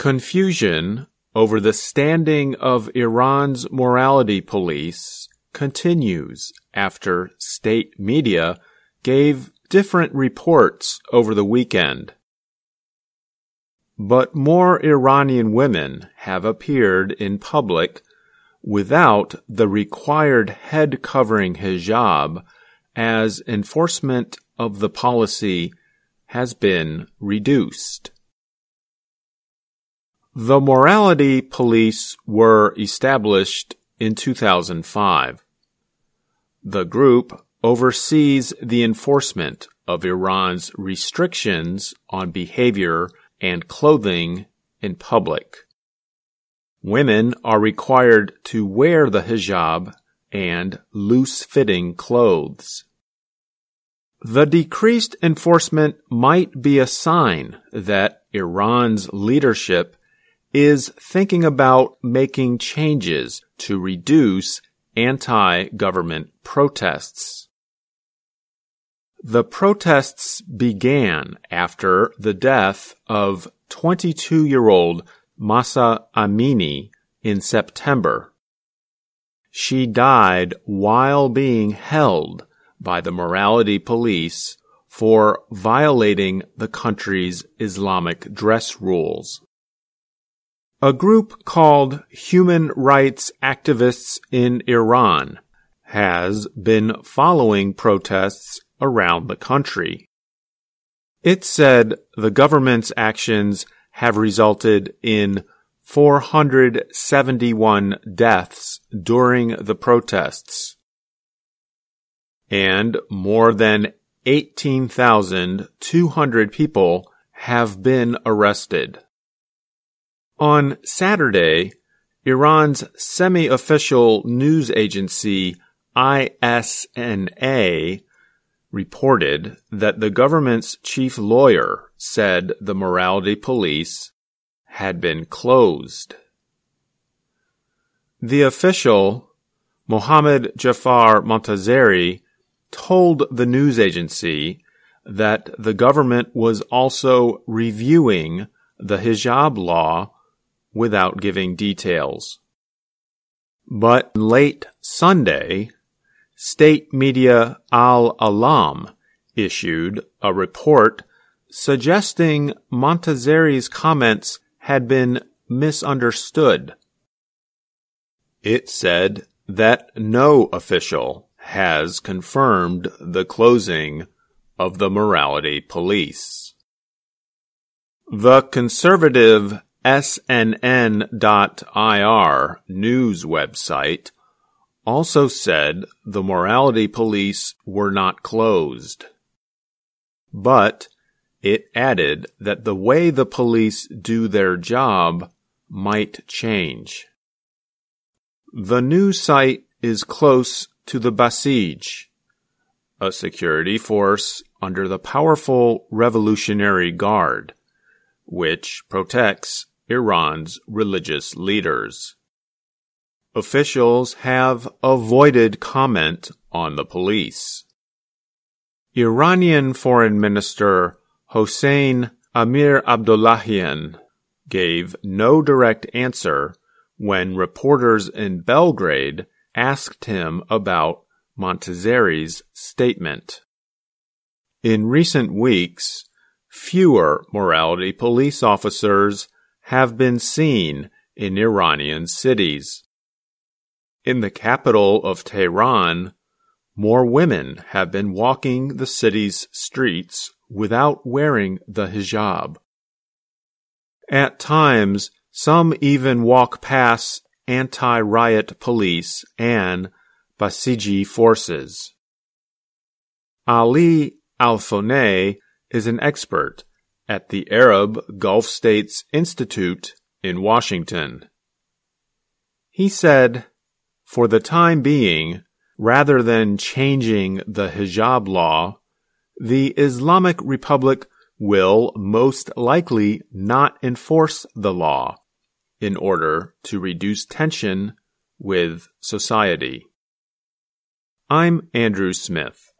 Confusion over the standing of Iran's morality police continues after state media gave different reports over the weekend. But more Iranian women have appeared in public without the required head covering hijab as enforcement of the policy has been reduced. The morality police were established in 2005. The group oversees the enforcement of Iran's restrictions on behavior and clothing in public. Women are required to wear the hijab and loose-fitting clothes. The decreased enforcement might be a sign that Iran's leadership is thinking about making changes to reduce anti-government protests. The protests began after the death of 22-year-old Mahsa Amini in September. She died while being held by the morality police for violating the country's Islamic dress rules. A group called Human Rights Activists in Iran has been following protests around the country. It said the government's actions have resulted in 471 deaths during the protests, and more than 18,200 people have been arrested. On Saturday, Iran's semi-official news agency ISNA reported that the government's chief lawyer said the morality police had been closed. The official, Mohammad Jafar Montazeri, told the news agency that the government was also reviewing the hijab law without giving details. But late Sunday, state media Al-Alam issued a report suggesting Montazeri's comments had been misunderstood. It said that no official has confirmed the closing of the morality police. The conservative SNN.ir news website also said the morality police were not closed. But it added that the way the police do their job might change. The news site is close to the Basij, a security force under the powerful Revolutionary Guard, which protects Iran's religious leaders. Officials have avoided comment on the police. Iranian Foreign Minister Hossein Amir Abdollahian gave no direct answer when reporters in Belgrade asked him about Montazeri's statement. In recent weeks, fewer morality police officers have been seen in Iranian cities. In the capital of Tehran, more women have been walking the city's streets without wearing the hijab. At times, some even walk past anti-riot police and Basiji forces. Ali Alfoneh is an expert at the Arab Gulf States Institute in Washington. He said, "For the time being, rather than changing the hijab law, the Islamic Republic will most likely not enforce the law in order to reduce tension with society." I'm Andrew Smith.